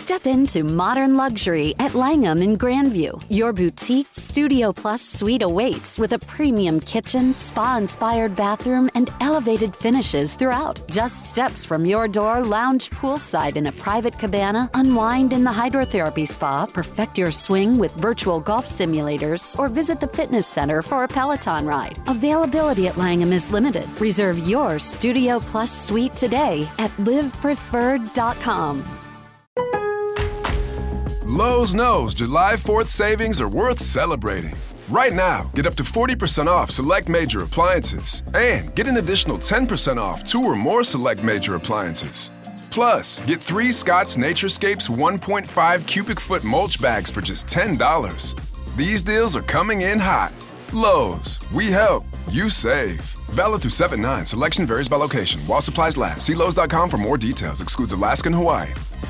Step into modern luxury at Langham in Grandview. Your boutique Studio Plus suite awaits with a premium kitchen, spa-inspired bathroom, and elevated finishes throughout. Just steps from your door, lounge poolside in a private cabana, unwind in the hydrotherapy spa, perfect your swing with virtual golf simulators, or visit the fitness center for a Peloton ride. Availability at Langham is limited. Reserve your Studio Plus suite today at livepreferred.com. Lowe's knows July 4th savings are worth celebrating. Right now, get up to 40% off select major appliances and get an additional 10% off 2 or more select major appliances. Plus, get 3 Scott's Naturescapes 1.5 cubic foot mulch bags for just $10. These deals are coming in hot. Lowe's, we help, you save. Valid through 7/9. Selection varies by location. While supplies last. See Lowe's.com for more details. Excludes Alaska and Hawaii.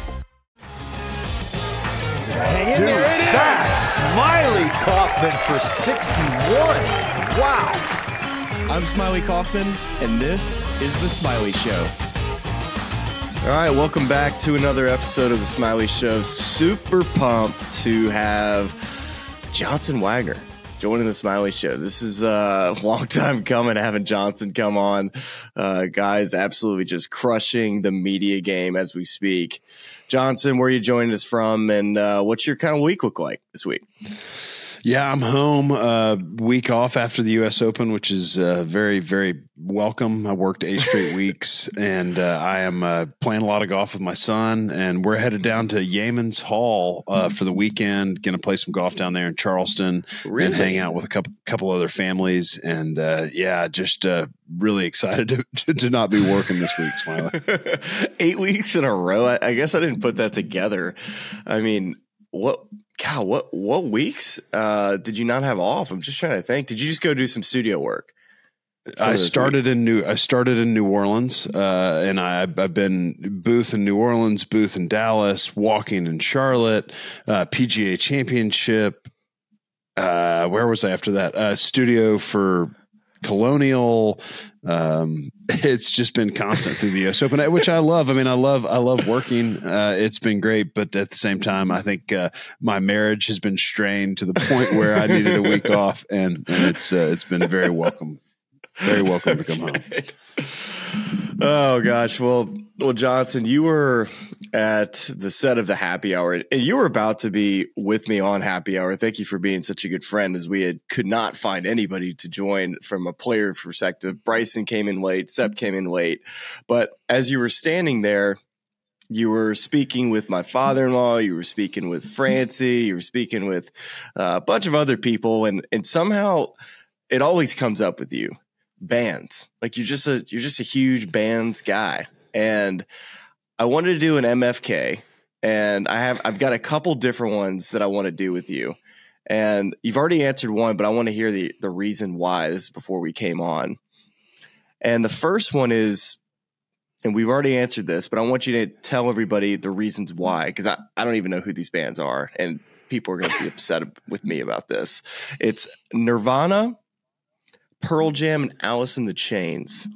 Dude, that's Smiley Kaufman for 61. Wow. I'm Smiley Kaufman, and this is The Smiley Show. All right, welcome back to another episode of The Smiley Show. Super pumped to have Johnson Wagner joining The Smiley Show. This is a long time coming, having Johnson come on. Guys, absolutely just crushing the media game as we speak. Johnson, where are you joining us from, and what's your kind of week look like this week? Yeah, I'm home. Week off after the U.S. Open, which is very, very welcome. I worked 8 straight weeks, and I am playing a lot of golf with my son, and we're headed down to Yeamans Hall for the weekend. Going to play some golf down there in Charleston and hang out with a couple other families. And just really excited to not be working this week, Smiley. 8 weeks in a row. I guess I didn't put that together. I mean, what weeks did you not have off? I'm just trying to think. Did you just go do some studio work? I started in New Orleans, and I've been booth in New Orleans, booth in Dallas, walking in Charlotte, PGA Championship. Where was I after that? Studio for Colonial. It's just been constant through the US Open, which I love. I mean, I love working. It's been great, but at the same time, I think my marriage has been strained to the point where I needed a week off, and it's been very welcome. Very welcome to come home. Oh gosh. Well, Johnson, you were at the set of the happy hour, and you were about to be with me on happy hour. Thank you for being such a good friend, as we could not find anybody to join from a player perspective. Bryson came in late, Sepp came in late, but as you were standing there, you were speaking with my father-in-law, you were speaking with Francie, you were speaking with a bunch of other people, and somehow it always comes up with you. Bands. Like you're just a huge bands guy. And I wanted to do an MFK, and I've got a couple different ones that I want to do with you. And you've already answered one, but I want to hear the reason why. This is before we came on. And the first one is, and we've already answered this, but I want you to tell everybody the reasons why, because I don't even know who these bands are, and people are going to be upset with me about this. It's Nirvana, Pearl Jam, and Alice in the Chains.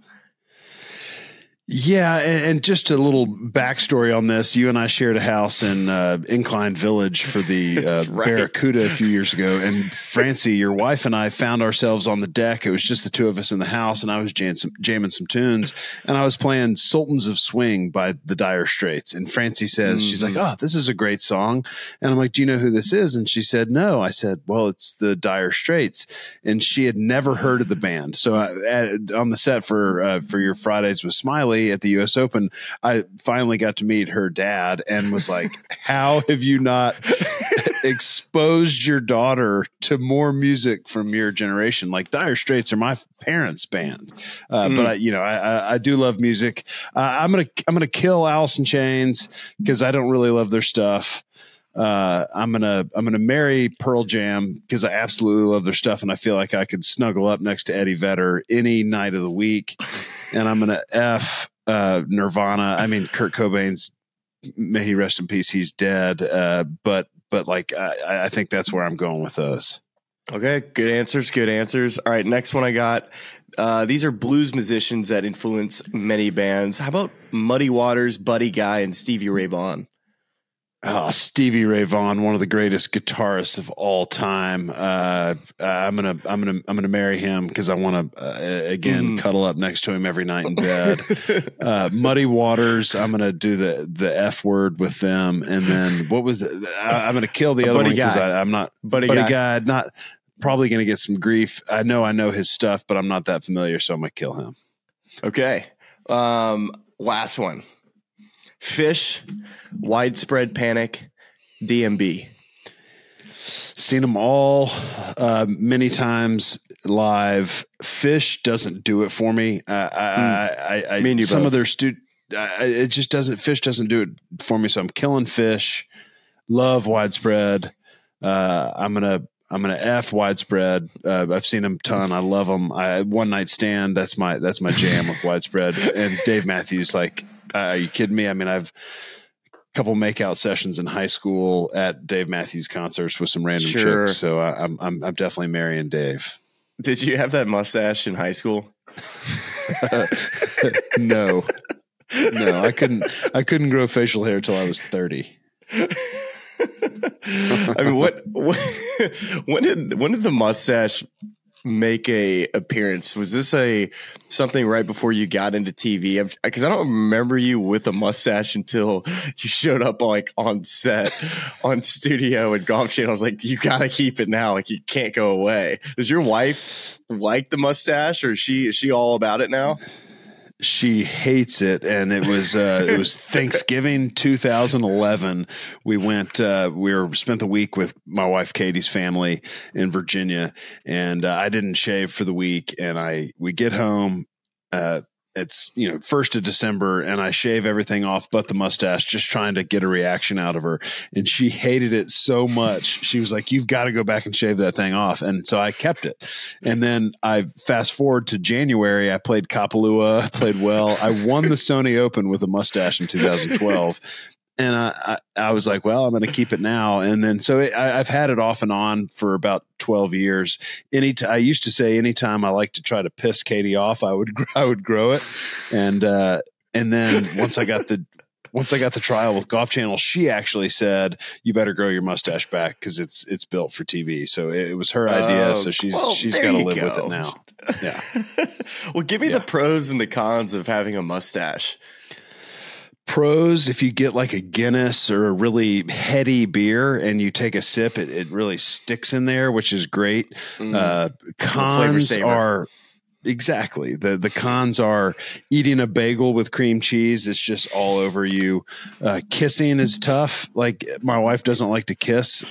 Yeah, and just a little backstory on this. You and I shared a house in Incline Village for the right. Barracuda a few years ago. And Francie, your wife, and I found ourselves on the deck. It was just the two of us in the house, and I was jamming some tunes. And I was playing Sultans of Swing by the Dire Straits. And Francie says, she's like, oh, this is a great song. And I'm like, do you know who this is? And she said, no. I said, well, it's the Dire Straits. And she had never heard of the band. So on the set for your Fridays with Smiley at the US Open, I finally got to meet her dad and was like, how have you not exposed your daughter to more music from your generation? Like Dire Straits are my parents' band. But I do love music. I'm going to kill Alice in Chains because I don't really love their stuff. I'm gonna marry Pearl Jam because I absolutely love their stuff, and I feel like I could snuggle up next to Eddie Vedder any night of the week. And I'm gonna F Nirvana. I mean, Kurt Cobain's, may he rest in peace, he's dead. But like I think that's where I'm going with those. Okay, good answers. All right, next one I got. These are blues musicians that influence many bands. How about Muddy Waters, Buddy Guy, and Stevie Ray Vaughan? Stevie Ray Vaughan, one of the greatest guitarists of all time. I'm gonna marry him because I want to again cuddle up next to him every night in bed. Muddy Waters, I'm gonna do the F word with them, and then I'm gonna kill the other one because I'm not buddy guy. Not probably gonna get some grief. I know his stuff, but I'm not that familiar, so I'm gonna kill him. Okay, last one. Fish, Widespread Panic, DMB. Seen them all many times live. Fish doesn't do it for me. Some of their it just doesn't. Fish doesn't do it for me. So I'm killing Fish. Love Widespread. I'm gonna F Widespread. I've seen them a ton. I love them. One Night Stand. That's my jam with Widespread. And Dave Matthews. Like, are you kidding me? I mean, I've a couple makeout sessions in high school at Dave Matthews concerts with some random chicks. So I'm definitely marrying Dave. Did you have that mustache in high school? No, I couldn't grow facial hair till I was 30. I mean, when did the mustache make a appearance? Was this something right before you got into TV? Because I don't remember you with a mustache until you showed up on set on Studio and Golf Channel. I was like, you got to keep it now. Like, you can't go away. Does your wife like the mustache, or is she all about it now? She hates it, and it was Thanksgiving 2011. We spent the week with my wife Katie's family in Virginia, and I didn't shave for the week. And we get home. It's 1st of December, and I shave everything off but the mustache, just trying to get a reaction out of her. And she hated it so much. She was like, "You've got to go back and shave that thing off." And so I kept it. And then I fast forward to January. I played Kapalua. I played well. I won the Sony Open with a mustache in 2012. And I was like, well, I'm going to keep it now. And then I've had it off and on for about 12 years. I used to say anytime I like to try to piss Katie off, I would grow it. And then once I got the trial with Golf Channel, she actually said, "You better grow your mustache back because it's built for TV." So it was her idea. So she's got to live with it now. Yeah. Well, give me the pros and the cons of having a mustache. Pros, if you get like a Guinness or a really heady beer and you take a sip, it really sticks in there, which is great. Cons are exactly the cons are eating a bagel with cream cheese. It's just all over you. Kissing is tough. Like, my wife doesn't like to kiss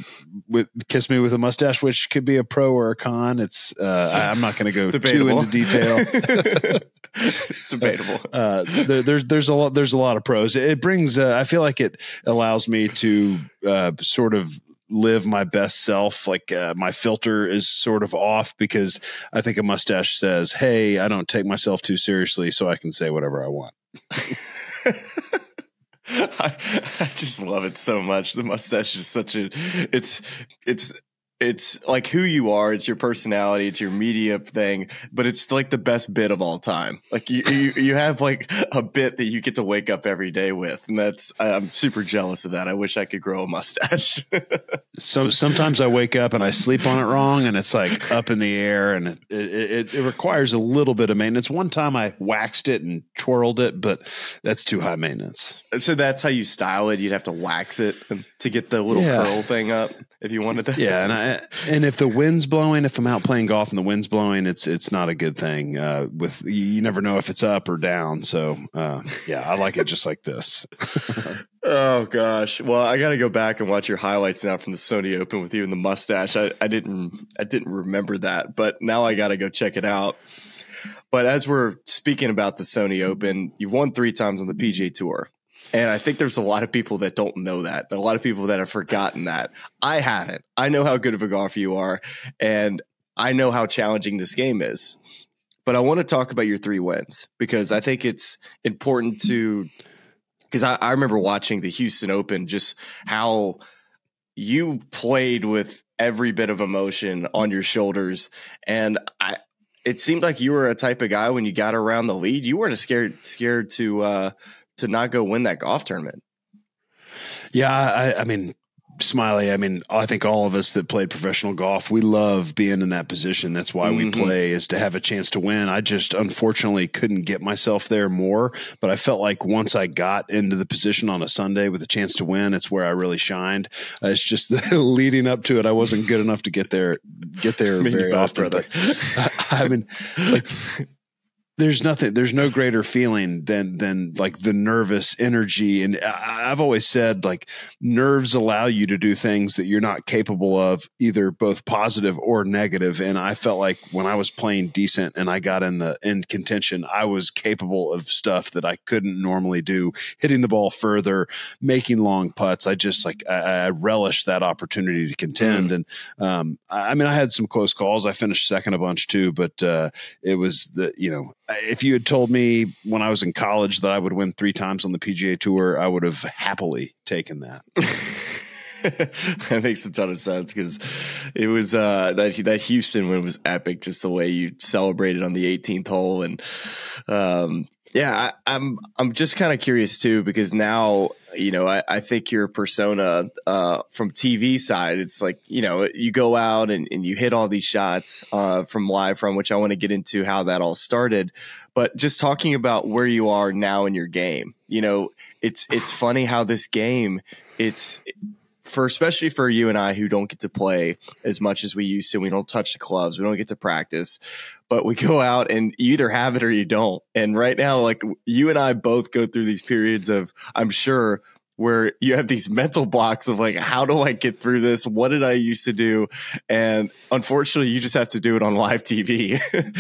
me with a mustache, which could be a pro or a con. It's I'm not going to go too into detail. It's debatable. There's a lot of pros. It brings. I feel like it allows me to sort of live my best self. Like, my filter is sort of off because I think a mustache says, "Hey, I don't take myself too seriously, so I can say whatever I want." I just love it so much. The mustache is such it's like who you are. It's your personality. It's your media thing, but it's like the best bit of all time. Like, you have like a bit that you get to wake up every day with. And I'm super jealous of that. I wish I could grow a mustache. So sometimes I wake up and I sleep on it wrong, and it's like up in the air, and it requires a little bit of maintenance. One time I waxed it and twirled it, but that's too high maintenance. So that's how you style it. You'd have to wax it to get the little curl thing up if you wanted that. Yeah. And if the wind's blowing, if I'm out playing golf and the wind's blowing, it's not a good thing. You never know if it's up or down. So I like it just like this. Oh gosh. Well, I got to go back and watch your highlights now from the Sony Open with you and the mustache. I didn't remember that, but now I got to go check it out. But as we're speaking about the Sony Open, you've won 3 times on the PGA Tour. And I think there's a lot of people that don't know that. A lot of people that have forgotten that. I haven't. I know how good of a golfer you are, and I know how challenging this game is. But I want to talk about your 3 wins because I think it's important because I remember watching the Houston Open, just how you played with every bit of emotion on your shoulders. And it seemed like you were a type of guy when you got around the lead, you weren't scared to not go win that golf tournament. Yeah, I mean, Smiley, I think all of us that played professional golf, we love being in that position. That's why we play, is to have a chance to win. I just unfortunately couldn't get myself there more, but I felt like once I got into the position on a Sunday with a chance to win, it's where I really shined. It's just the leading up to it, I wasn't good enough to get there very often. Brother. There's no greater feeling than like the nervous energy. And I've always said, like, nerves allow you to do things that you're not capable of, either both positive or negative. And I felt like when I was playing decent and I got in contention, I was capable of stuff that I couldn't normally do, hitting the ball further, making long putts. I relished that opportunity to contend. And I had some close calls. I finished second a bunch too, but it was if you had told me when I was in college that I would win 3 times on the PGA Tour, I would have happily taken that. That makes a ton of sense, because it was that Houston win was epic, just the way you celebrated on the 18th hole. And I'm just kind of curious too, because now, I think your persona from TV side, it's like, you go out and you hit all these shots from live, from which I want to get into how that all started. But just talking about where you are now in your game, it's funny how this game, especially for you and I, who don't get to play as much as we used to. We don't touch the clubs. We don't get to practice, but we go out and you either have it or you don't. And right now, like, you and I both go through these periods of, I'm sure, where you have these mental blocks of like, how do I get through this? What did I used to do? And unfortunately, you just have to do it on live TV.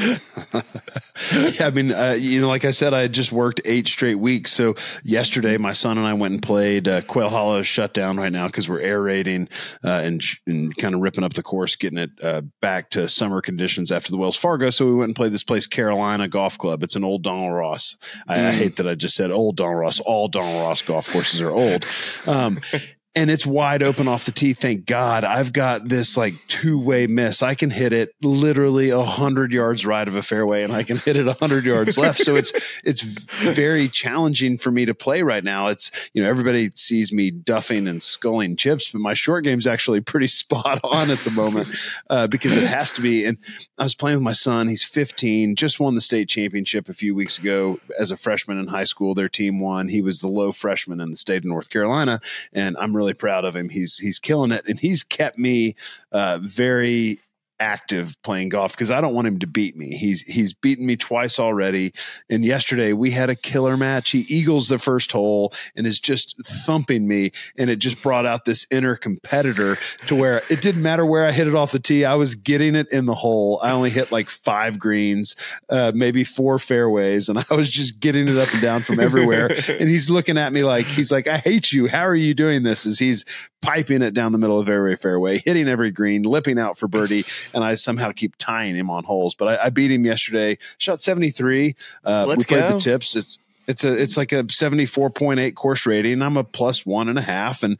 Yeah, like I said, I had just worked 8 straight weeks. So yesterday, my son and I went and played. Quail Hollow is shut down right now because we're aerating and kind of ripping up the course, getting it back to summer conditions after the Wells Fargo. So we went and played this place, Carolina Golf Club. It's an old Donald Ross. I hate that I just said old Donald Ross. All Donald Ross golf courses are old. And it's wide open off the tee. Thank God. I've got this like 2-way miss. I can hit it literally 100 yards right of a fairway, and I can hit it 100 yards left. So it's very challenging for me to play right now. It's, everybody sees me duffing and sculling chips, but my short game's actually pretty spot on at the moment because it has to be. And I was playing with my son. He's 15, just won the state championship a few weeks ago as a freshman in high school. Their team won. He was the low freshman in the state of North Carolina, and I'm really proud of him. He's killing it, and he's kept me very active playing golf because I don't want him to beat me. He's beaten me twice already, and yesterday we had a killer match. He eagles the first hole and is just thumping me, and it just brought out this inner competitor to where it didn't matter where I hit it off the tee. I was getting it in the hole. I only hit like 5 greens, maybe 4 fairways, and I was just getting it up and down from everywhere. And he's looking at me like, I hate you. How are you doing this? As he's piping it down the middle of every fairway, hitting every green, lipping out for birdie, and I somehow keep tying him on holes. But I beat him yesterday. Shot 73. Let's we played go. The tips. It's like a 74.8 course rating. I'm a +1.5, and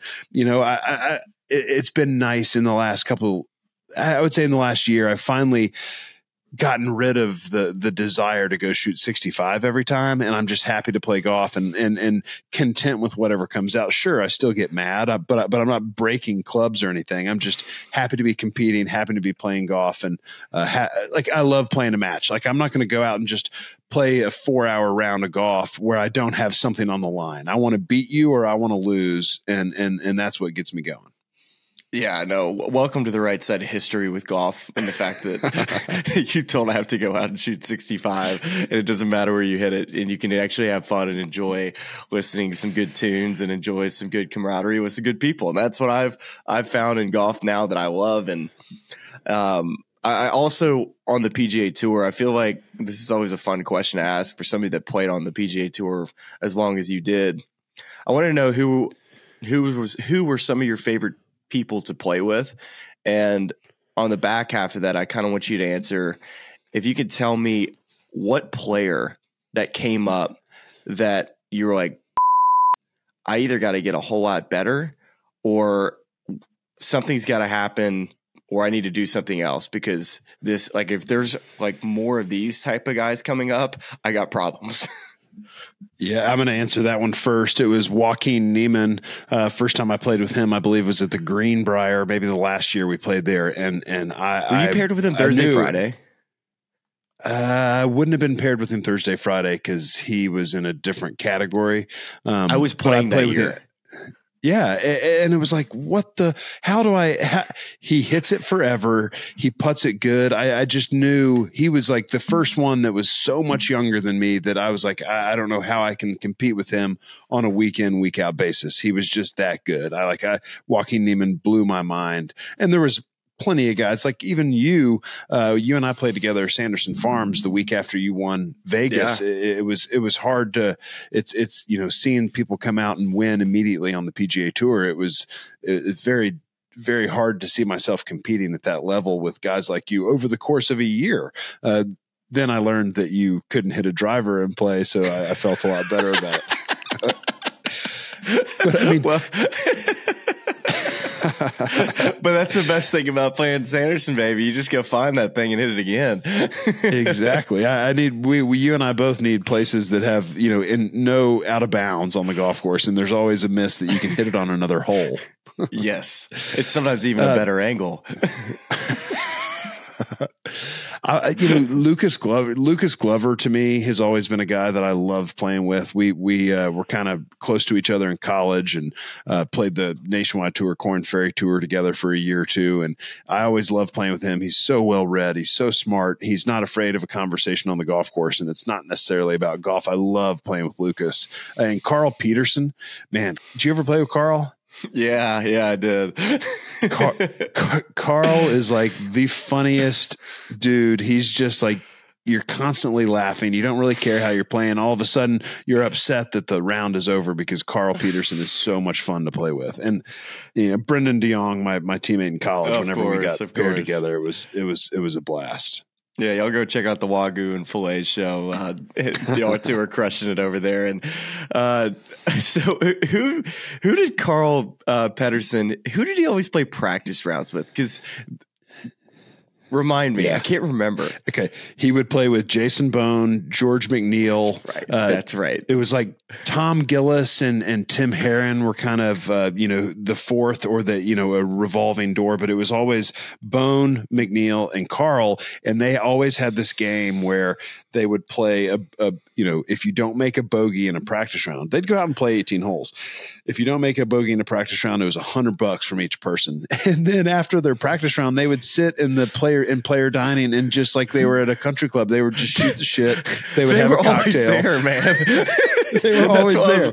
it's been nice in the last couple. I would say in the last year, I finally gotten rid of the desire to go shoot 65 every time. And I'm just happy to play golf and content with whatever comes out. Sure, I still get mad, but I'm not breaking clubs or anything. I'm just happy to be competing, happy to be playing golf. And I love playing a match. Like, I'm not going to go out and just play a 4-hour round of golf where I don't have something on the line. I want to beat you or I want to lose. And that's what gets me going. Yeah, no. Welcome to the right side of history with golf, and the fact that you don't have to go out and shoot 65, and it doesn't matter where you hit it, and you can actually have fun and enjoy listening to some good tunes and enjoy some good camaraderie with some good people. And that's what I've found in golf now that I love. And I also, on the PGA Tour, I feel like this is always a fun question to ask for somebody that played on the PGA Tour as long as you did. I want to know who were some of your favorite people to play with. And on the back half of that, I kind of want you to answer, if you could tell me what player that came up that you were like, I either got to get a whole lot better, or something's got to happen, or I need to do something else, because this, like, if there's like more of these type of guys coming up, I got problems. Yeah, I'm going to answer that one first. It was Joaquin Niemann. First time I played with him, I believe, was at the Greenbrier, maybe the last year we played there. And were you paired with him Thursday, Friday? I wouldn't have been paired with him Thursday, Friday because he was in a different category. I was playing that year. Yeah. And it was like, he hits it forever. He putts it good. I just knew he was like the first one that was so much younger than me that I was like, I don't know how I can compete with him on a week in, week out basis. He was just that good. Joaquin Niemann blew my mind. And there was plenty of guys like even you and I played together Sanderson Farms the week after you won Vegas. Yeah. It was hard to, it's, seeing people come out and win immediately on the PGA Tour. It's very, very hard to see myself competing at that level with guys like you over the course of a year. Then I learned that you couldn't hit a driver and play. So I felt a lot better about it. But I mean, but that's the best thing about playing Sanderson, baby. You just go find that thing and hit it again. Exactly. You and I both need places that have, in no out of bounds on the golf course. And there's always a miss that you can hit it on another hole. Yes. It's sometimes even a better angle. Lucas Glover to me has always been a guy that I love playing with. We were kind of close to each other in college and played the Nationwide Tour, Corn Ferry Tour together for a year or two. And I always loved playing with him. He's so well read. He's so smart. He's not afraid of a conversation on the golf course. And it's not necessarily about golf. I love playing with Lucas. And Carl Peterson, man, did you ever play with Carl? Yeah, I did. Carl is like the funniest dude. He's just like, you're constantly laughing. You don't really care how you're playing. All of a sudden, you're upset that the round is over because Carl Peterson is so much fun to play with. And Brendan DeYoung, my teammate in college, whenever we got paired together, it was a blast. Yeah, y'all go check out the Wagyu and Filet show. Y'all two are crushing it over there. And so, who did Carl Pedersen? Who did he always play practice rounds with? Because remind me, I can't remember. Okay, he would play with Jason Bone, George McNeil. That's right. It was like Tom Gillis and Tim Herron were kind of the fourth or a revolving door, but it was always Bone, McNeil, and Carl, and they always had this game where they would play if you don't make a bogey in a practice round, they'd go out and play 18 holes. If you don't make a bogey in a practice round, it was $100 from each person, and then after their practice round, they would sit in the player dining and just like they were at a country club, they would just shoot the shit. They would have a cocktail. Always there, man. They were always there.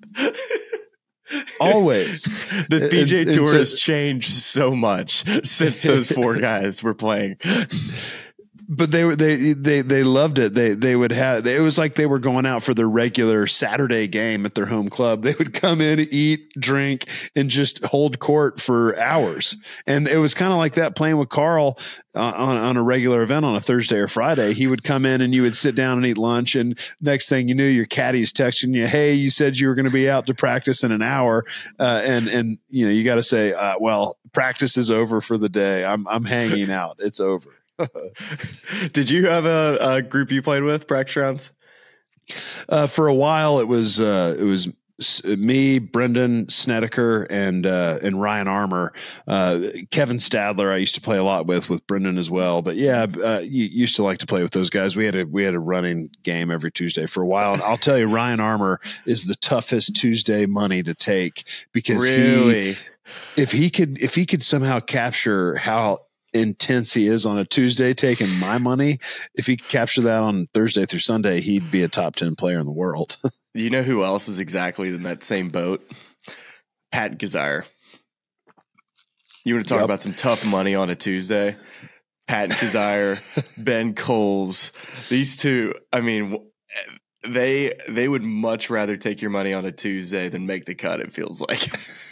Always. The PGA Tour has changed so much since those four guys were playing. But they loved it. They would have, it was like they were going out for their regular Saturday game at their home club. They would come in, eat, drink, and just hold court for hours. And it was kind of like that playing with Carl on a regular event on a Thursday or Friday. He would come in and you would sit down and eat lunch. And next thing you knew, your caddy's texting you, "Hey, you said you were going to be out to practice in an hour." And you got to say, well, practice is over for the day. I'm hanging out. It's over. Did you have a group you played with practice rounds? For a while, it was me, Brendan Snedeker, and Ryan Armour. Kevin Stadler, I used to play a lot with Brendan as well. But you used to like to play with those guys. We had a running game every Tuesday for a while. And I'll tell you, Ryan Armour is the toughest Tuesday money to take because if he could somehow capture how intense he is on a Tuesday taking my money, if he could capture that on Thursday through Sunday, he'd be a top 10 player in the world. You know who else is exactly in that same boat? Pat Kazire. You want to talk about some tough money on a Tuesday? Pat Kazire, Ben Coles, these two, I mean, they would much rather take your money on a Tuesday than make the cut, it feels like.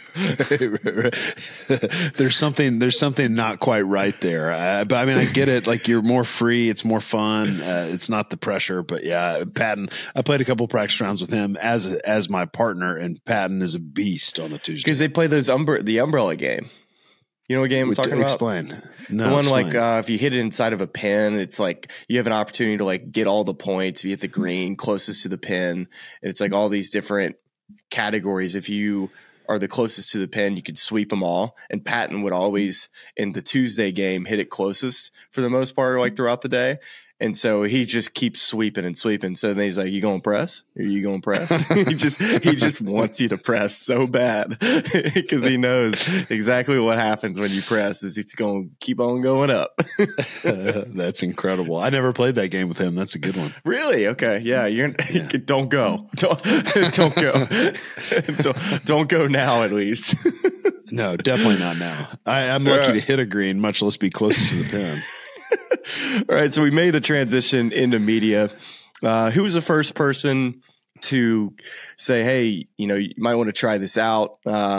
There's something not quite right there. But I mean, I get it. Like, you're more free. It's more fun. It's not the pressure, but yeah, Patton, I played a couple of practice rounds with him as my partner, and Patton is a beast on a Tuesday. Because they play the umbrella game. You know what game I'm talking about? Explain. No, the one explain. like if you hit it inside of a pin, it's like you have an opportunity to like get all the points. If you hit the green closest to the pin, and it's like all these different categories. If you are the closest to the pin, you could sweep them all. And Patton would always, in the Tuesday game, hit it closest for the most part, like throughout the day. And so he just keeps sweeping and sweeping. So then he's like, "You going to press? Are you going to press?" he just wants you to press so bad because he knows exactly what happens when you press. Is it's going to keep on going up. That's incredible. I never played that game with him. That's a good one. Really? Okay. Yeah. Don't go. Don't go. Don't go now. At least. No, definitely not now. I'm lucky to hit a green, much less be closest to the pin. All right, so we made the transition into media. Who was the first person to say, "Hey, you might want to try this out"?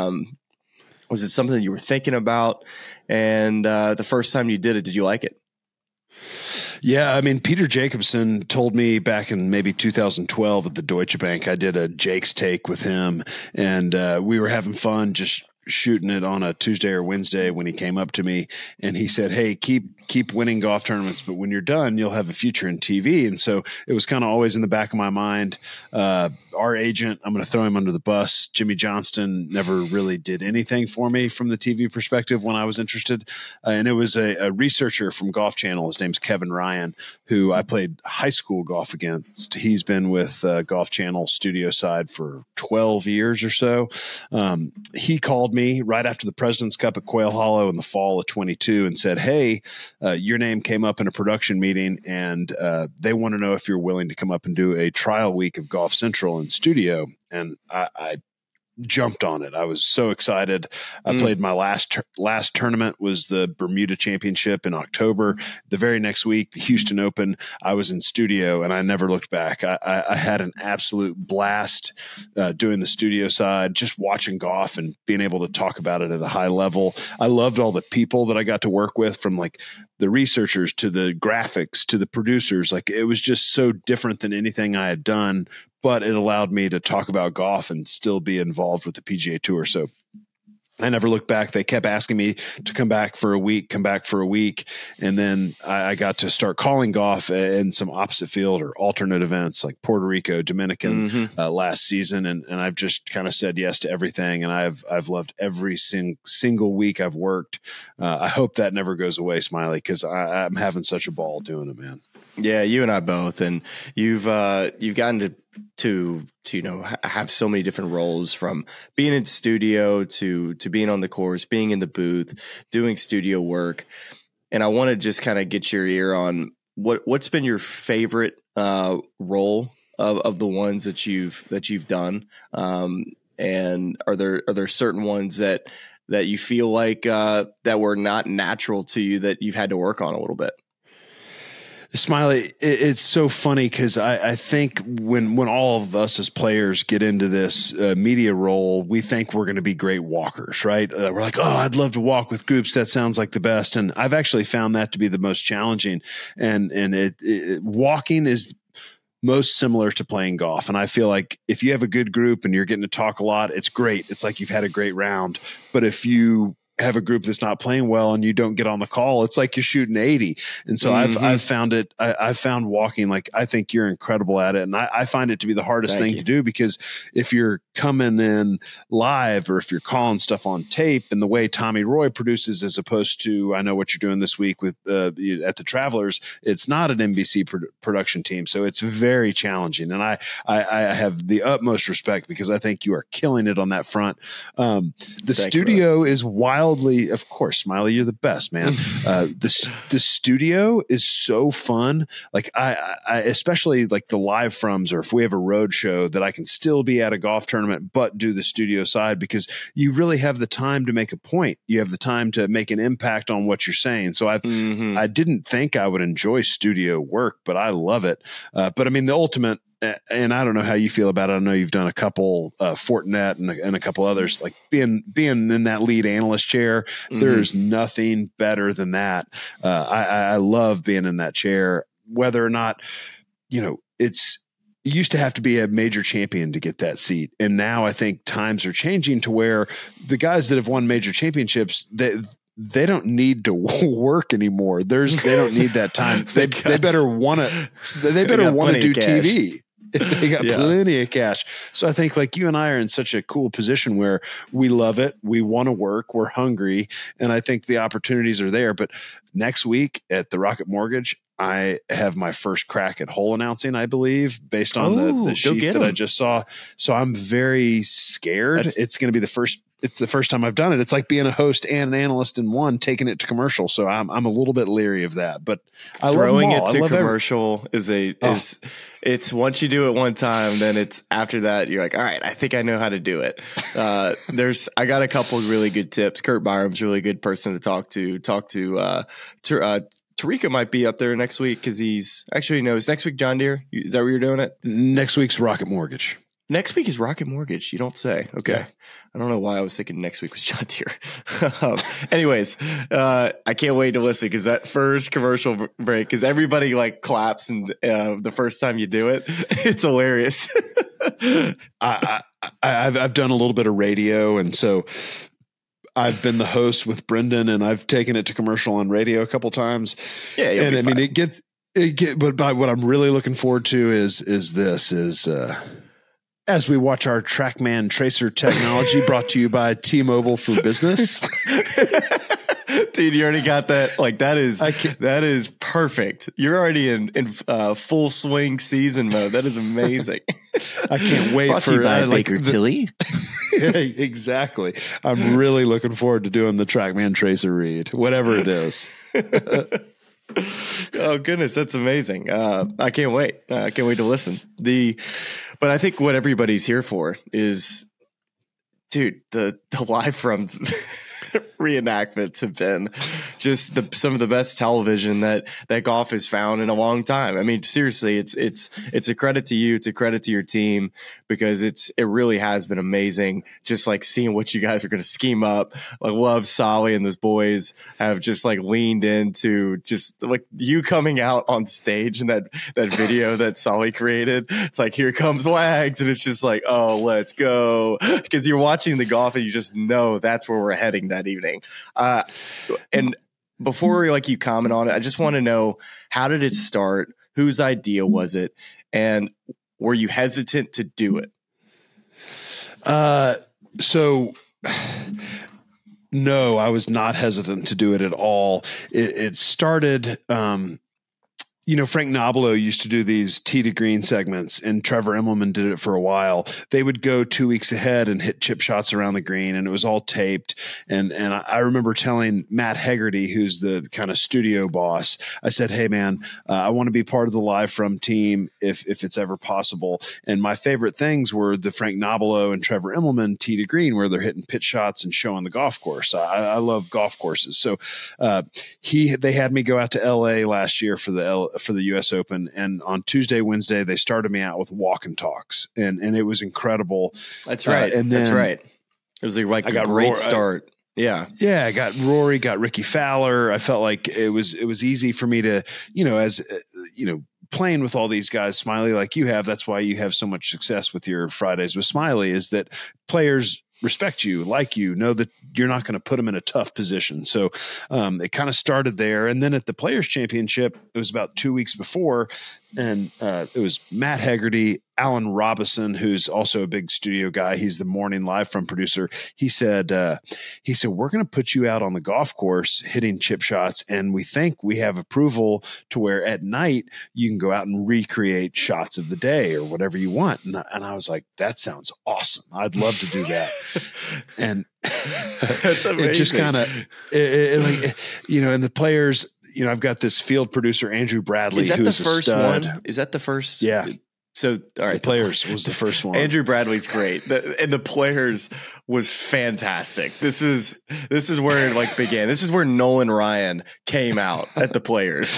Was it something that you were thinking about? And the first time you did it, did you like it? Yeah, I mean, Peter Jacobson told me back in maybe 2012 at the Deutsche Bank. I did a Jake's Take with him, and we were having fun just shooting it on a Tuesday or Wednesday when he came up to me and he said, "Hey, keep winning golf tournaments, but when you're done, you'll have a future in TV." And so it was kind of always in the back of my mind. Our agent, I'm going to throw him under the bus, Jimmy Johnston, never really did anything for me from the TV perspective when I was interested. And it was a researcher from Golf Channel. His name's Kevin Ryan, who I played high school golf against. He's been with Golf Channel studio side for 12 years or so. He called me right after the President's Cup at Quail Hollow in the fall of 22 and said, "Hey, your name came up in a production meeting and they want to know if you're willing to come up and do a trial week of Golf Central in studio." And I jumped on it. I was so excited. I played my last tournament was the Bermuda Championship in October. The very next week, the Houston Open, I was in studio and I never looked back. I had an absolute blast doing the studio side, just watching golf and being able to talk about it at a high level. I loved all the people that I got to work with, from like the researchers to the graphics to the producers. Like, it was just so different than anything I had done, but it allowed me to talk about golf and still be involved with the PGA Tour. So I never looked back. They kept asking me to come back for a week. And then I got to start calling golf in some opposite field or alternate events like Puerto Rico, Dominican last season. And I've just kind of said yes to everything. And I've loved every single week I've worked. I hope that never goes away, Smiley, because I'm having such a ball doing it, man. Yeah, you and I both. And you've gotten to have so many different roles, from being in studio to being on the course, being in the booth, doing studio work. And I want to just kind of get your ear on what's been your favorite role of the ones that you've done. And are there certain ones that you feel like that were not natural to you that you've had to work on a little bit? Smiley, it's so funny because I think when all of us as players get into this media role, we think we're going to be great walkers, right? We're like, "Oh, I'd love to walk with groups. That sounds like the best." And I've actually found that to be the most challenging. And walking is most similar to playing golf. And I feel like if you have a good group and you're getting to talk a lot, it's great. It's like you've had a great round. But if you have a group that's not playing well and you don't get on the call, it's like you're shooting 80. And so I've found it. I've found walking, like, I think you're incredible at it. And I find it to be the hardest thing to do, because if you're coming in live or if you're calling stuff on tape and the way Tommy Roy produces, as opposed to, I know what you're doing this week with at the Travelers, it's not an NBC production team. So it's very challenging. And I have the utmost respect, because I think you are killing it on that front. The studio is wildly, of course, Smiley, you're the best, man. The studio is so fun. Like I especially like the live froms, or if we have a road show, that I can still be at a golf tournament, but do the studio side, because you really have the time to make a point. You have the time to make an impact on what you're saying. So I didn't think I would enjoy studio work, but I love it. But I mean, the ultimate, and I don't know how you feel about it. I know you've done a couple, Fortinet and a couple others, like being in that lead analyst chair. There's nothing better than that. I love being in that chair, whether or not, you used to have to be a major champion to get that seat. And now I think times are changing to where the guys that have won major championships, they don't need to work anymore. They don't need that time. They better want to. They better want to do TV. They got plenty of cash. So I think like you and I are in such a cool position where we love it. We want to work. We're hungry. And I think the opportunities are there. But next week at the Rocket Mortgage, I have my first crack at hole announcing, I believe, based on the sheet that I just saw. So I'm very scared. It's going to be the first. It's the first time I've done it. It's like being a host and an analyst in one, taking it to commercial. So I'm a little bit leery of that, but I throwing love it to commercial it's once you do it one time, then it's after that you're like, all right, I think I know how to do it. I got a couple of really good tips. Kurt Byram's a really good person to talk to. Tarika might be up there next week because he's actually is next week John Deere? Is that where you're doing it? Next week's Rocket Mortgage. Next week is Rocket Mortgage. You don't say. Okay. Yeah. I don't know why I was thinking next week was John Deere. Anyways, I can't wait to listen because that first commercial break, because everybody like claps and the first time you do it, it's hilarious. I've done a little bit of radio, and so I've been the host with Brendan, and I've taken it to commercial on radio a couple times. Yeah, and I mean it gets. But what I'm really looking forward to is as we watch our TrackMan Tracer technology brought to you by T-Mobile for Business. Dude, you already got that. Like that is perfect. You're already in full swing season mode. That is amazing. I can't wait brought to you by Baker Tilly. Exactly. I'm really looking forward to doing the TrackMan Tracer read, whatever it is. Oh goodness, that's amazing. I can't wait. I can't wait to listen. But I think what everybody's here for is, dude, the live from reenactments have been just some of the best television that golf has found in a long time. I mean, seriously, it's a credit to you. It's a credit to your team because it really has been amazing. Just like seeing what you guys are going to scheme up. I love Solly and those boys have just like leaned into just like you coming out on stage in that video that Solly created. It's like, here comes Wags. And it's just like, oh, let's go. Because you're watching the golf and you just know that's where we're heading that evening. And before you comment on it, I just want to know, how did it start? Whose idea was it? And were you hesitant to do it? So no, I was not hesitant to do it at all. It started, Frank Nobilo used to do these tee to green segments, and Trevor Immelman did it for a while. They would go 2 weeks ahead and hit chip shots around the green, and it was all taped. And I remember telling Matt Hegarty, who's the kind of studio boss, I said, hey man, I want to be part of the live from team if it's ever possible. And my favorite things were the Frank Nobilo and Trevor Immelman tee to green, where they're hitting pitch shots and showing the golf course. I love golf courses. So they had me go out to LA last year for the US Open. And on Tuesday, Wednesday, they started me out with walk and talks, and it was incredible. That's right. And then, that's right. It was like a great start. Yeah. I got Rory, got Ricky Fowler. I felt like it was easy for me to, playing with all these guys, Smiley, like you have. That's why you have so much success with your Fridays with Smiley, is that players respect you, like you, know that you're not going to put them in a tough position. So it kind of started there. And then at the Players Championship, it was about 2 weeks before, and it was Matt Hegarty, Alan Robison, who's also a big studio guy. He's the morning live from producer. He said, we're going to put you out on the golf course hitting chip shots, and we think we have approval to where at night you can go out and recreate shots of the day or whatever you want. And I was like, that sounds awesome. I'd love to do that. And that's amazing. It just kind of, and the players, I've got this field producer, Andrew Bradley. Is that the first one? Is that the first? Yeah. So, all right. The Players was the first one. Andrew Bradley's great. And the Players was fantastic. This is where it began. This is where Nolan Ryan came out at the Players.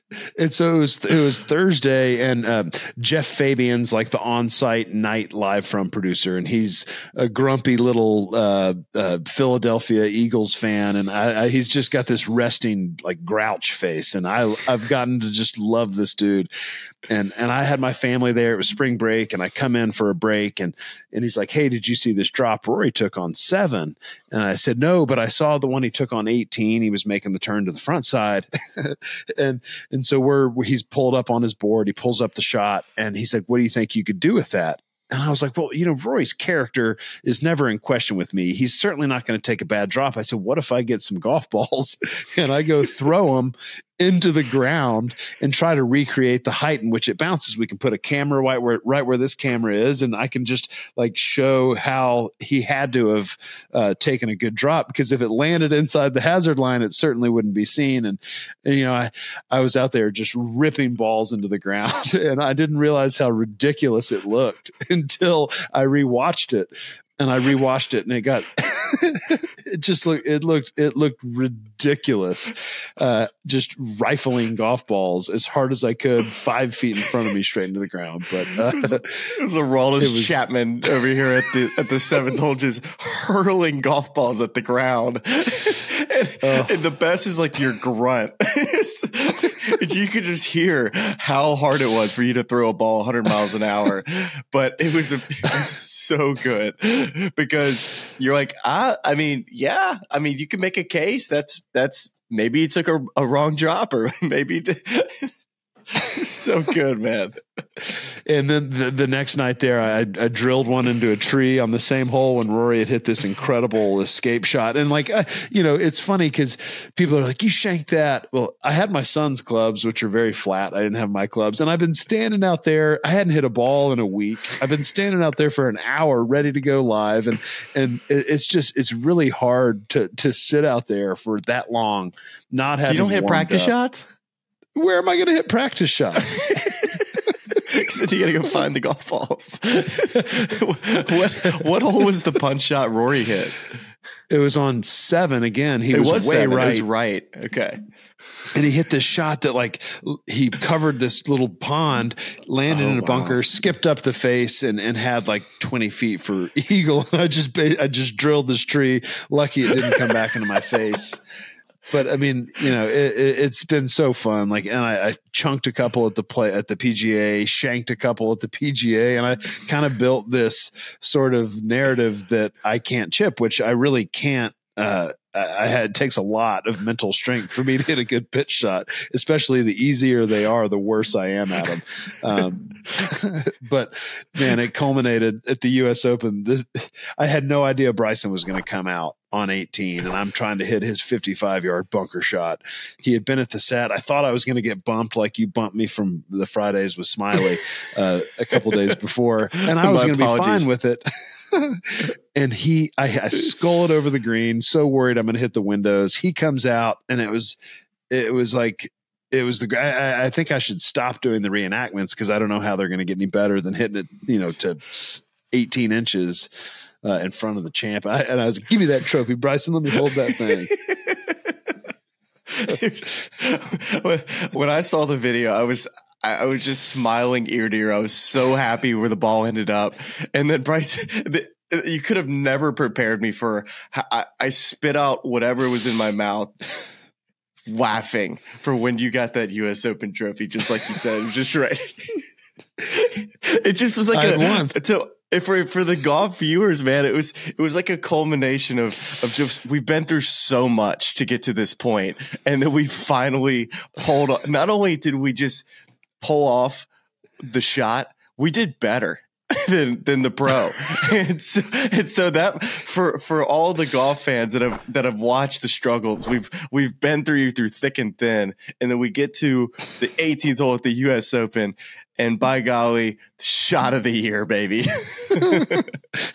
And so it was Thursday, and Jeff Fabian's like the on-site night live from producer, and he's a grumpy little Philadelphia Eagles fan, and he's just got this resting like grouch face, and I've gotten to just love this dude. And I had my family there. It was spring break, and I come in for a break, and he's like, "Hey, did you see this drop Rory took on 7?" And I said, "No, but I saw the one he took on 18. He was making the turn to the front side." and so he's pulled up on his board. He pulls up the shot, and he's like, "What do you think you could do with that?" And I was like, well, Rory's character is never in question with me. He's certainly not going to take a bad drop. I said, what if I get some golf balls and I go throw them into the ground and try to recreate the height in which it bounces? We can put a camera right where this camera is, and I can just like show how he had to have taken a good drop, because if it landed inside the hazard line, it certainly wouldn't be seen. And I was out there just ripping balls into the ground, and I didn't realize how ridiculous it looked until I rewatched it. And I rewatched it, and it got it looked ridiculous. Just rifling golf balls as hard as I could, 5 feet in front of me, straight into the ground. But it was a Aroldis Chapman over here at the 7th hole, just hurling golf balls at the ground. And the best is like your grunt. You could just hear how hard it was for you to throw a ball 100 miles an hour. But it was so good, because you're like, you can make a case. That's maybe he took a wrong drop, or maybe it's so good, man. And then the next night there, I drilled one into a tree on the same hole when Rory had hit this incredible escape shot. And it's funny because people are like, you shanked that. Well, I had my son's clubs, which are very flat. I didn't have my clubs. And I've been standing out there. I hadn't hit a ball in a week. I've been standing out there for an hour ready to go live. And it's really hard to sit out there for that long, not having. You don't hit practice shots? Where am I going to hit practice shots? So you got to go find the golf balls. What hole was the punch shot Rory hit? It was on 7 again. He was way 7. right. It was right. Okay. And he hit this shot that he covered this little pond, landed in a bunker, skipped up the face, and had 20 feet for eagle. I just drilled this tree. Lucky it didn't come back into my face. But I mean, it's been so fun. And I chunked a couple at the PGA, shanked a couple at the PGA, and I kind of built this sort of narrative that I can't chip, which I really can't. It takes a lot of mental strength for me to hit a good pitch shot, especially the easier they are, the worse I am at them. But man, it culminated at the US Open. I had no idea Bryson was going to come out on 18, and I'm trying to hit his 55-yard bunker shot. He had been at the set. I thought I was going to get bumped like you bumped me from the Fridays with Smiley a couple days before, and I was going to be fine with it. And I skull it over the green, so worried I'm going to hit the windows. He comes out, and it was I think I should stop doing the reenactments, because I don't know how they're going to get any better than hitting it, to 18 inches in front of the champ. And I was like, give me that trophy, Bryson. Let me hold that thing. When I saw the video, I was just smiling ear to ear. I was so happy where the ball ended up. And then Bryson, you could have never prepared me for. I spit out whatever was in my mouth, laughing for when you got that U.S. Open trophy. Just like you said, it was just right. It just was like for the golf viewers, man, it was like a culmination of just, we've been through so much to get to this point, and then we finally pulled off. Not only did we just pull off the shot, we did better than the pro. and so that for all the golf fans that have watched the struggles, we've been through thick and thin, and then we get to the 18th hole at the US Open, and by golly, shot of the year, baby.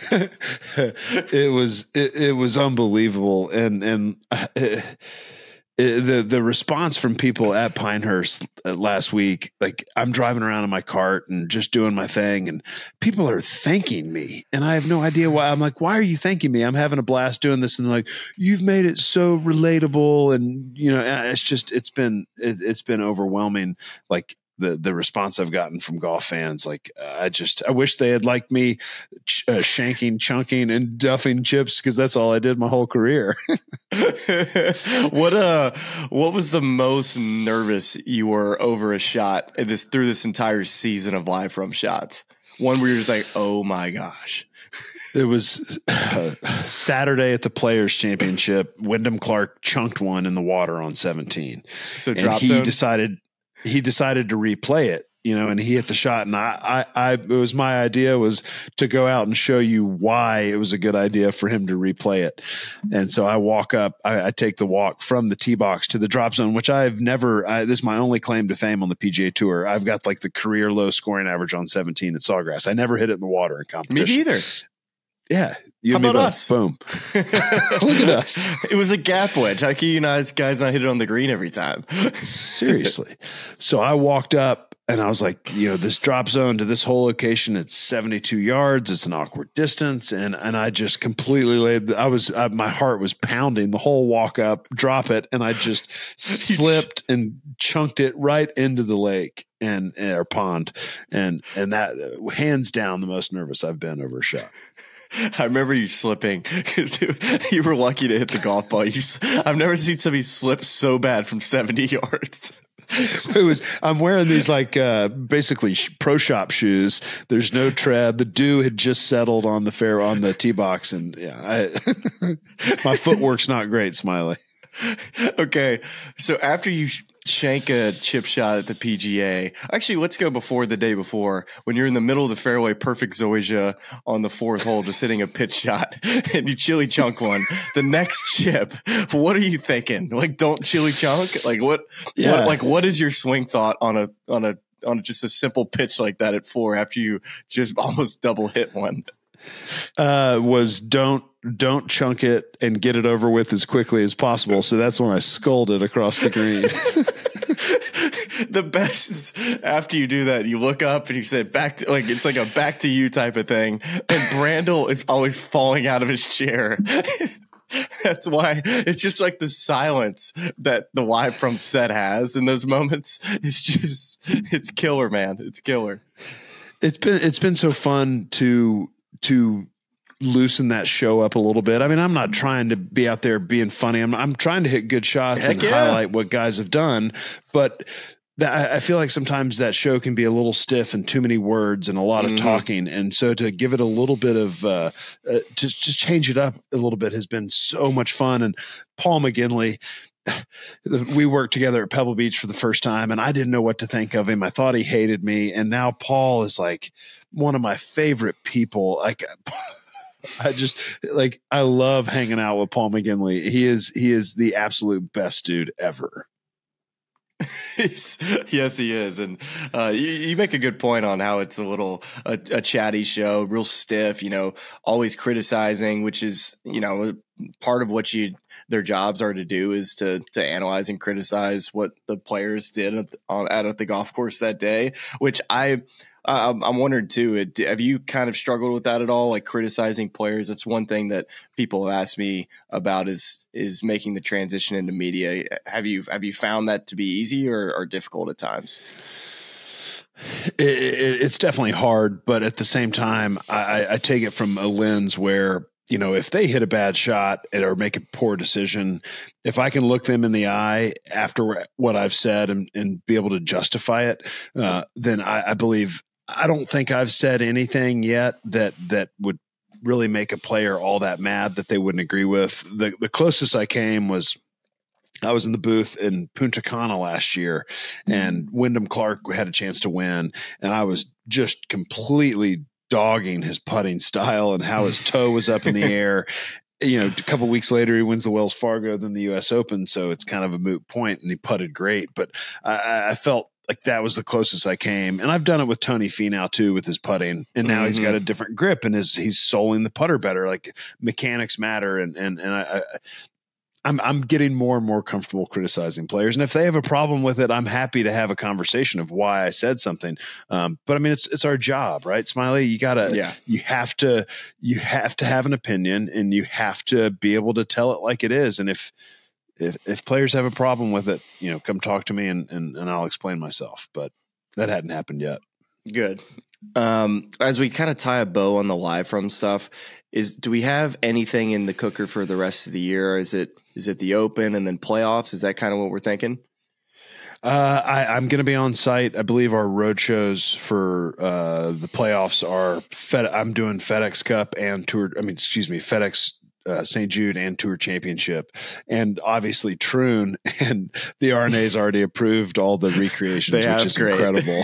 It was unbelievable. And the response from people at Pinehurst last week, like I'm driving around in my cart and just doing my thing, and people are thanking me, and I have no idea why. I'm like, why are you thanking me? I'm having a blast doing this, and they're like, you've made it so relatable, and it's been overwhelming. Like the response I've gotten from golf fans, like I wish they had liked me shanking, chunking, and duffing chips, because that's all I did my whole career. What was the most nervous you were over a shot through this entire season of Live From Shots? One where you're just like, oh my gosh. It was Saturday at the Players Championship. Wyndham Clark chunked one in the water on 17. So drop zone? He decided to replay it, and he hit the shot, and it was my idea was to go out and show you why it was a good idea for him to replay it. And so I walk up, I take the walk from the tee box to the drop zone, which this is my only claim to fame on the PGA Tour. I've got like the career low scoring average on 17 at Sawgrass. I never hit it in the water in competition. Me either. Yeah. How about us? Boom. Look at us. It was a gap wedge. How can you guys not hit it on the green every time? Seriously. So I walked up and I was like, this drop zone to this whole location, it's 72 yards. It's an awkward distance. And I just completely my heart was pounding the whole walk up, drop it. And I just slipped and chunked it right into the lake or pond. And that hands down the most nervous I've been over a shot. I remember you slipping because you were lucky to hit the golf ball. I've never seen somebody slip so bad from 70 yards. I'm wearing these basically pro shop shoes. There's no tread. The dew had just settled on the tee box, and my footwork's not great, Smiley. Okay, so after you shank a chip shot at the PGA, actually, let's go before the day before, when you're in the middle of the fairway, perfect Zoysia on the fourth hole, just hitting a pitch shot, and you chili chunk one. The next chip, what are you thinking? Like, don't chili chunk? Like, what? Yeah. What is your swing thought on just a simple pitch like that at 4 after you just almost double hit one? Was don't chunk it and get it over with as quickly as possible. So that's when I scolded across the green. The best is after you do that, you look up and you say it's like a back to you type of thing. And Brandel is always falling out of his chair. That's why it's just like the silence that the Live From set has in those moments. It's killer, man. It's killer. It's been so fun to loosen that show up a little bit. I mean, I'm not trying to be out there being funny. I'm trying to hit good shots and highlight what guys have done. But I feel like sometimes that show can be a little stiff and too many words and a lot of talking. And so to give it a little bit of to just change it up a little bit has been so much fun. And Paul McGinley, we worked together at Pebble Beach for the first time, and I didn't know what to think of him. I thought he hated me. And now Paul is like one of my favorite people. Like, I love hanging out with Paul McGinley. He is the absolute best dude ever. Yes, he is. And you make a good point on how it's a chatty show, real stiff, always criticizing, which is, part of what their jobs are to do is to analyze and criticize what the players did at the golf course that day, which I'm wondering too, have you kind of struggled with that at all? Like criticizing players? That's one thing that people have asked me about is making the transition into media. Have you found that to be easy or difficult at times? It's definitely hard, but at the same time, I take it from a lens where, if they hit a bad shot or make a poor decision, if I can look them in the eye after what I've said and be able to justify it, then I believe. I don't think I've said anything yet that would really make a player all that mad that they wouldn't agree with. The closest I came was I was in the booth in Punta Cana last year, and Wyndham Clark had a chance to win, and I was just completely dogging his putting style and how his toe was up in the air. A couple of weeks later, he wins the Wells Fargo, then the U.S. Open, so it's kind of a moot point, and he putted great. But I felt like that was the closest I came. And I've done it with Tony Finau too, with his putting. And now he's got a different grip and he's soling the putter better. Like mechanics matter. And I'm getting more and more comfortable criticizing players, and if they have a problem with it, I'm happy to have a conversation of why I said something. But I mean, it's our job, right, Smiley? You have to have an opinion, and you have to be able to tell it like it is. And if players have a problem with it, come talk to me, and I'll explain myself. But that hadn't happened yet. Good. As we kind of tie a bow on the live from stuff, do we have anything in the cooker for the rest of the year? Is it the Open and then playoffs? Is that kind of what we're thinking? I'm going to be on site. I believe our road shows for the playoffs are I'm doing FedEx Cup and FedEx St. Jude and Tour Championship, and obviously Troon, and the RNA's already approved all the recreations, which is great. Incredible.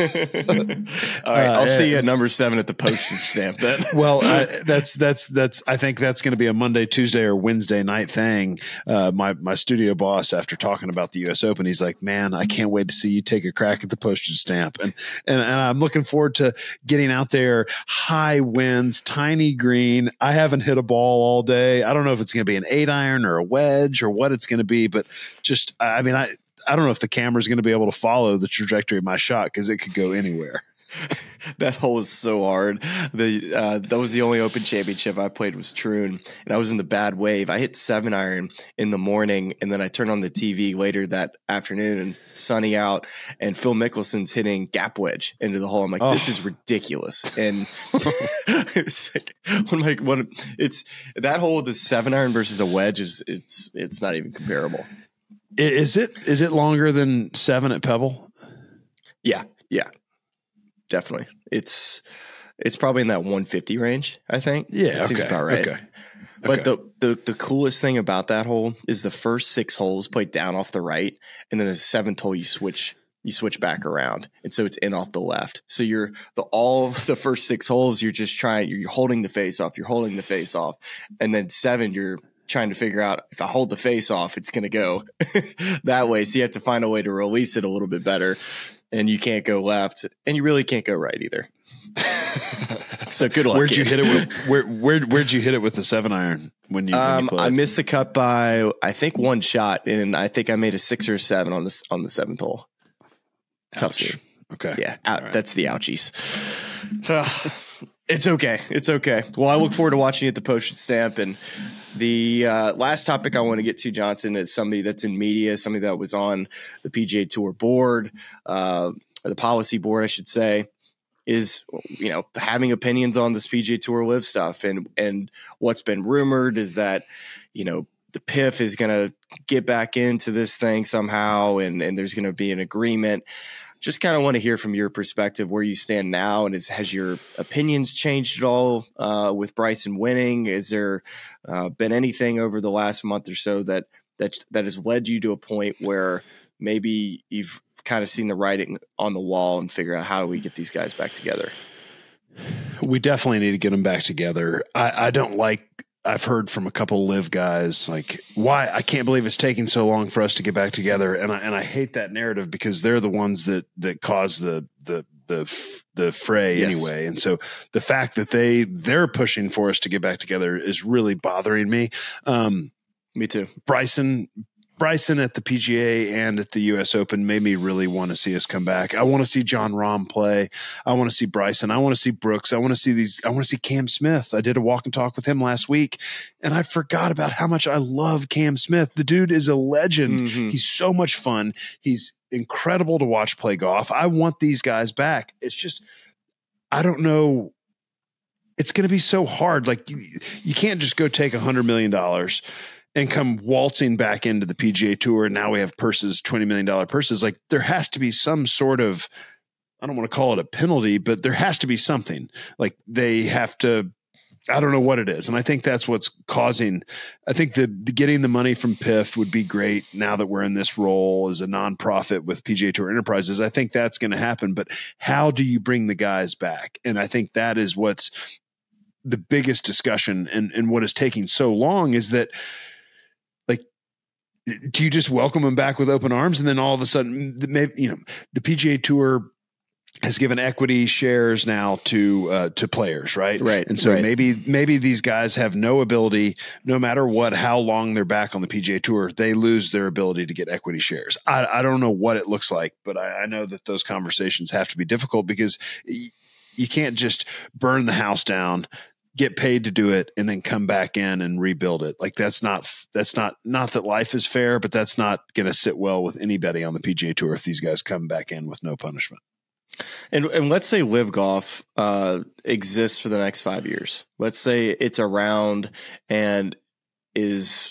All right, I'll see you at number 7 at the postage stamp then. Well, that's I think that's going to be a Monday, Tuesday, or Wednesday night thing. My studio boss, after talking about the U.S. Open, he's like, "Man, I can't wait to see you take a crack at the postage stamp," and I'm looking forward to getting out there. High winds, tiny green. I haven't hit a ball all day. I don't know if it's going to be an 8-iron or a wedge or what it's going to be, but I don't know if the camera's going to be able to follow the trajectory of my shot because it could go anywhere. That hole is so hard. That was the only Open Championship I played was Troon, and I was in the bad wave. I hit 7-iron in the morning, and then I turned on the TV later that afternoon, and sunny out, and Phil Mickelson's hitting gap wedge into the hole. I'm like, this is ridiculous. And it's like, it's that hole with the 7-iron versus a wedge it's not even comparable. Is it longer than 7 at Pebble? Yeah. Definitely. It's probably in that 150 range, I think. Yeah. Seems about right. Okay. But the coolest thing about that hole is the first 6 holes played down off the right, and then the 7th hole you switch back around. And so it's in off the left. So all the first 6 holes, you're holding the face off. And then 7, you're trying to figure out, if I hold the face off, it's going to go that way. So you have to find a way to release it a little bit better. And you can't go left, and you really can't go right either. So good luck. Where'd you hit it with? Where'd you hit it with the 7-iron when you played? I missed the cut by, I think, 1 shot, and I think I made a 6 or 7 on the 7th hole. Ouch. Tough scene. Okay, yeah, right. That's the ouchies. It's okay. Well, I look forward to watching you at the postage stamp. And the last topic I want to get to, Johnson, is somebody that's in media, somebody that was on the PGA Tour board, or the policy board, I should say, is, having opinions on this PGA Tour Live stuff. And what's been rumored is that, the PIF is going to get back into this thing somehow, and there's going to be an agreement. Just kind of want to hear from your perspective where you stand now, and has your opinions changed at all with Bryson winning? Is there been anything over the last month or so that has led you to a point where maybe you've kind of seen the writing on the wall and figure out, how do we get these guys back together? We definitely need to get them back together. I've heard from a couple of Live guys, like, why I can't believe it's taking so long for us to get back together. And I hate that narrative, because they're the ones that cause the fray. Yes. Anyway. And so the fact that they're pushing for us to get back together is really bothering me. Me too. Bryson at the PGA and at the U.S. Open made me really want to see us come back. I want to see Jon Rahm play. I want to see Bryson. I want to see Brooks. I want to see Cam Smith. I did a walk and talk with him last week, and I forgot about how much I love Cam Smith. The dude is a legend. Mm-hmm. He's so much fun. He's incredible to watch play golf. I want these guys back. It's just, I don't know. It's going to be so hard. Like, you can't just go take $100 million and come waltzing back into the PGA Tour. And now we have purses, $20 million purses. Like, there has to be some sort of, I don't want to call it a penalty, but there has to be something. Like, they have to, I don't know what it is. And I think that's what's causing, I think the getting the money from PIF would be great now that we're in this role as a nonprofit with PGA Tour Enterprises. I think that's going to happen, but how do you bring the guys back? And I think that is what's the biggest discussion, and what is taking so long is that, like, do you just welcome them back with open arms, and then all of a sudden, maybe, the PGA Tour has given equity shares now to players, right? Right. And so right. maybe these guys have no ability, no matter what, how long they're back on the PGA Tour, they lose their ability to get equity shares. I don't know what it looks like, but I know that those conversations have to be difficult because you can't just burn the house down, get paid to do it, and then come back in and rebuild it. Like that's not that life is fair, but that's not going to sit well with anybody on the PGA Tour if these guys come back in with no punishment. And let's say Live Golf exists for the next 5 years. Let's say it's around and is,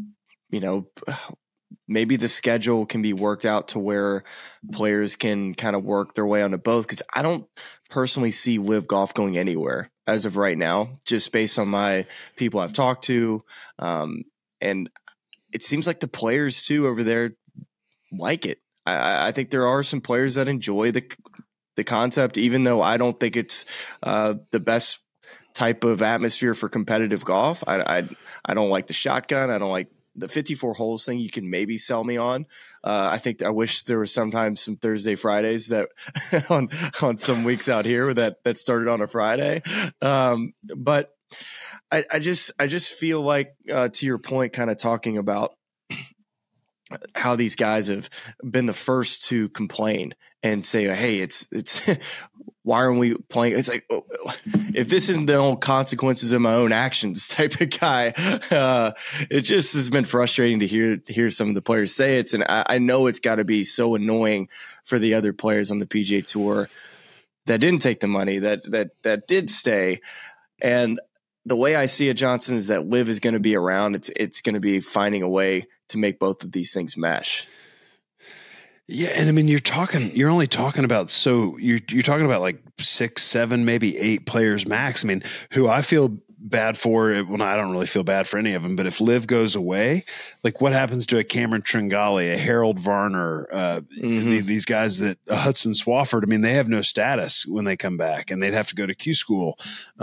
maybe the schedule can be worked out to where players can kind of work their way onto both. Because I don't personally see Live Golf going anywhere as of right now, just based on my people I've talked to. And it seems like the players too over there like it. I think there are some players that enjoy the concept, even though I don't think it's the best type of atmosphere for competitive golf. I don't like the shotgun. I don't like the 54 holes thing. You can maybe sell me on. I wish there was sometimes some Thursday, Fridays that on some weeks out here that started on a Friday. But I just feel like to your point, kind of talking about how these guys have been the first to complain and say, hey, it's why aren't we playing? It's like, if this isn't the old consequences of my own actions type of guy, it just has been frustrating to hear some of the players say it. And I know it's got to be so annoying for the other players on the PGA Tour that didn't take the money, that did stay. And the way I see it, Johnson, is that Live is going to be around. It's going to be finding a way to make both of these things mesh. Yeah, and I mean, you're only talking about you're talking about like 6, 7, maybe 8 players max. I mean, who I feel bad for. Well, I don't really feel bad for any of them, but if Liv goes away, like what happens to a Cameron Tringali, a Harold Varner, these guys that Hudson Swafford, I mean, they have no status when they come back and they'd have to go to Q school.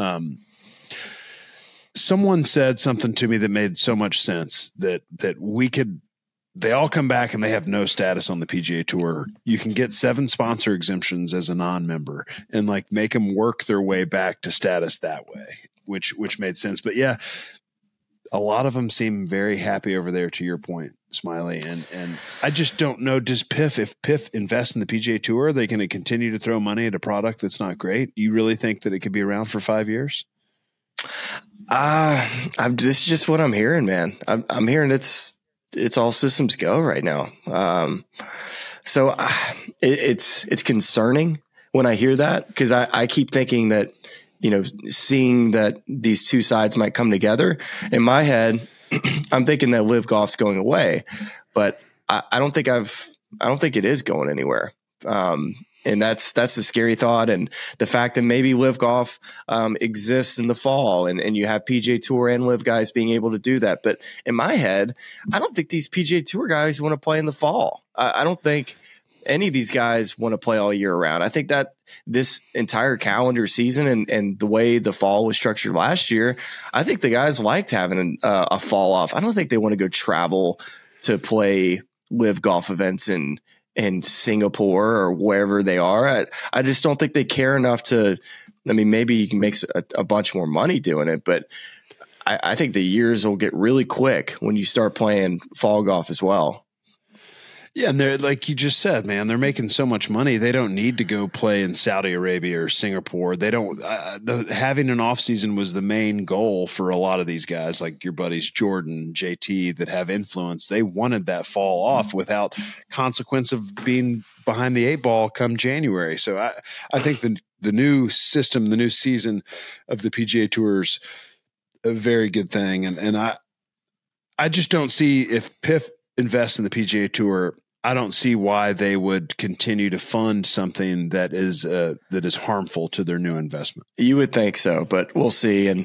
Someone said something to me that made so much sense that they all come back and they have no status on the PGA Tour. You can get 7 sponsor exemptions as a non-member and like make them work their way back to status that way, which made sense. But yeah, a lot of them seem very happy over there, to your point, Smiley. And I just don't know, if PIF invests in the PGA Tour, are they going to continue to throw money at a product that's not great? You really think that it could be around for 5 years? This is just what I'm hearing, man. I'm hearing it's all systems go right now. So it's concerning when I hear that, because I keep thinking that, seeing that these two sides might come together. In my head, I'm thinking that Live Golf's going away, but I don't think it is going anywhere. And that's the scary thought. And the fact that maybe Live Golf exists in the fall and you have PGA Tour and Live guys being able to do that. But in my head, I don't think these PGA Tour guys want to play in the fall. I don't think any of these guys want to play all year round. I think that this entire calendar season and the way the fall was structured last year, I think the guys liked having a fall off. I don't think they want to go travel to play Live Golf events in Singapore or wherever they are. I just don't think they care enough to, maybe you can make a bunch more money doing it, but I think the years will get really quick when you start playing fall golf as well. Yeah. And they're, like you just said, man, they're making so much money. They don't need to go play in Saudi Arabia or Singapore. They don't, having an off season was the main goal for a lot of these guys, like your buddies, Jordan, JT, that have influence. They wanted that fall off without consequence of being behind the 8 ball come January. So I think the new system, the new season of the PGA Tour's a very good thing. And I just don't see, if PIF invest in the PGA Tour, I don't see why they would continue to fund something that is harmful to their new investment. You would think so, but we'll see. And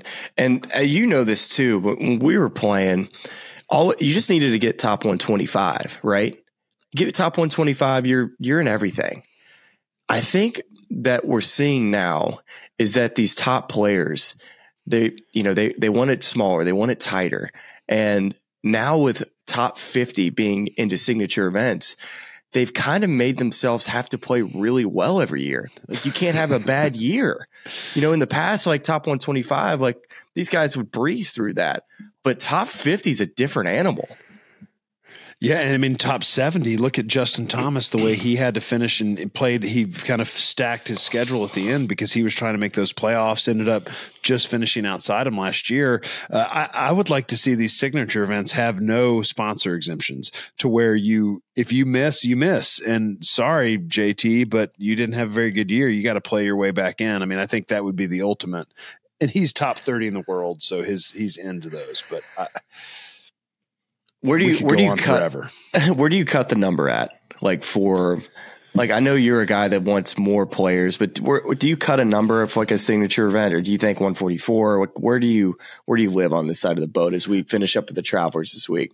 this too, but when we were playing, you just needed to get top 125, right? Get top 125, you're in everything. I think that we're seeing now is that these top players, they want it smaller, they want it tighter. And now with top 50 being into signature events, they've kind of made themselves have to play really well every year. Like, you can't have a bad year. You know, in the past, like top 125, like these guys would breeze through that. But top 50 is a different animal. Yeah, and I mean, top 70, look at Justin Thomas, the way he had to finish and played. He kind of stacked his schedule at the end because he was trying to make those playoffs, ended up just finishing outside him last year. I would like to see these signature events have no sponsor exemptions, to where if you miss, you miss. And sorry, JT, but you didn't have a very good year. You got to play your way back in. I mean, I think that would be the ultimate. And he's top 30 in the world, so he's into those. But where do you cut the number at? Like, I know you're a guy that wants more players, but do you cut a number of like a signature event, or do you think 144? Where do you live on this side of the boat as we finish up with the Travelers this week?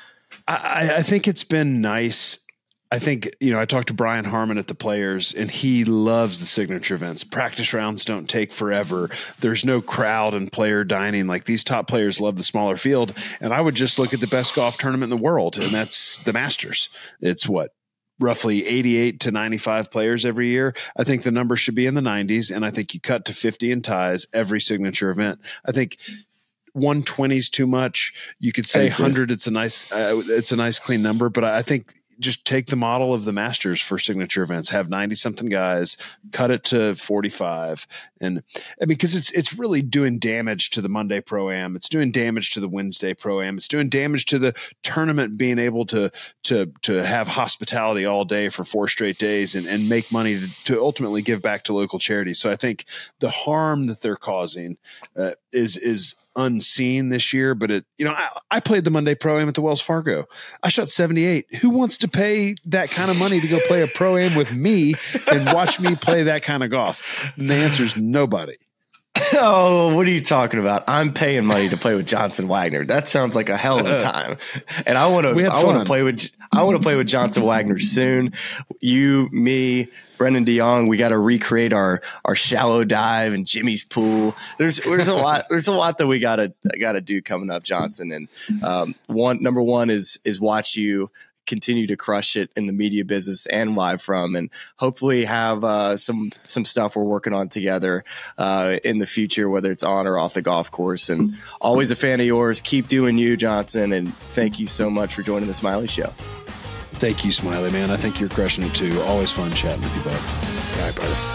I think it's been nice. I think, I talked to Brian Harmon at the Players, and he loves the signature events. Practice rounds don't take forever. There's no crowd and player dining. Like, these top players love the smaller field. And I would just look at the best golf tournament in the world, and that's the Masters. It's roughly 88 to 95 players every year. I think the number should be in the 90s, and I think you cut to 50 in ties every signature event. I think 120 is too much. You could say 100. It's a nice clean number, but I think just take the model of the Masters for signature events, have 90 something guys, cut it to 45. And because it's really doing damage to the Monday Pro-Am. It's doing damage to the Wednesday Pro-Am. It's doing damage to the tournament being able to have hospitality all day for 4 straight days and make money to ultimately give back to local charities. So I think the harm that they're causing is unseen this year. But I played the Monday Pro-Am at the Wells Fargo. I shot 78. Who wants to pay that kind of money to go play a Pro-Am with me and watch me play that kind of golf? And the answer is nobody. Oh, what are you talking about? I'm paying money to play with Johnson Wagner. That sounds like a hell of a time. And I want to play with Johnson Wagner soon. You, me, Brendan DeYoung, we got to recreate our shallow dive and Jimmy's pool. There's a lot that we gotta do coming up, Johnson. And number one is watch you continue to crush it in the media business and live from, and hopefully have some stuff we're working on together in the future, whether it's on or off the golf course. And always a fan of yours. Keep doing you, Johnson, and thank you so much for joining the Smiley Show. Thank you, Smiley, man. I think you're crushing it too. Always fun chatting with you, bud. All right, brother.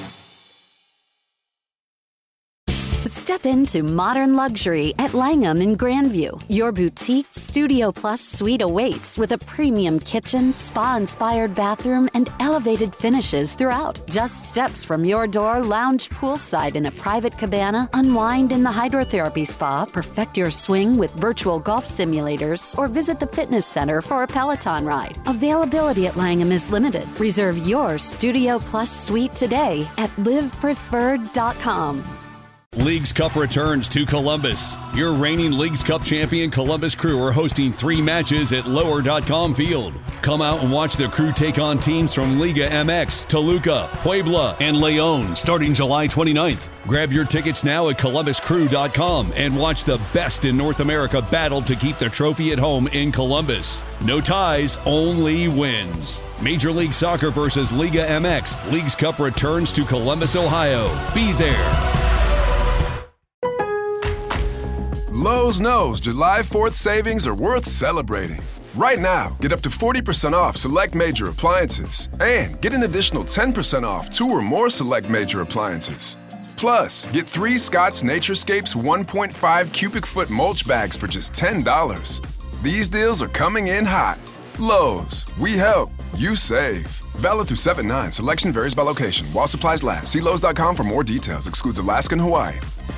Step into modern luxury at Langham in Grandview. Your boutique Studio Plus suite awaits with a premium kitchen, spa-inspired bathroom, and elevated finishes throughout. Just steps from your door, lounge poolside in a private cabana, unwind in the hydrotherapy spa, perfect your swing with virtual golf simulators, or visit the fitness center for a Peloton ride. Availability at Langham is limited. Reserve your Studio Plus suite today at livepreferred.com. Leagues Cup returns to Columbus. Your reigning Leagues Cup champion Columbus Crew are hosting 3 matches at Lower.com Field. Come out and watch the Crew take on teams from Liga MX, Toluca, Puebla, and Leon starting July 29th. Grab your tickets now at ColumbusCrew.com and watch the best in North America battle to keep the trophy at home in Columbus. No ties, only wins. Major League Soccer versus Liga MX. Leagues Cup returns to Columbus, Ohio. Be there. Lowe's knows July 4th savings are worth celebrating. Right now, get up to 40% off select major appliances and get an additional 10% off 2 or more select major appliances. Plus, get 3 Scott's Naturescapes 1.5 cubic foot mulch bags for just $10. These deals are coming in hot. Lowe's, we help, you save. Valid through 7/9. Selection varies by location. While supplies last. See Lowe's.com for more details. Excludes Alaska and Hawaii.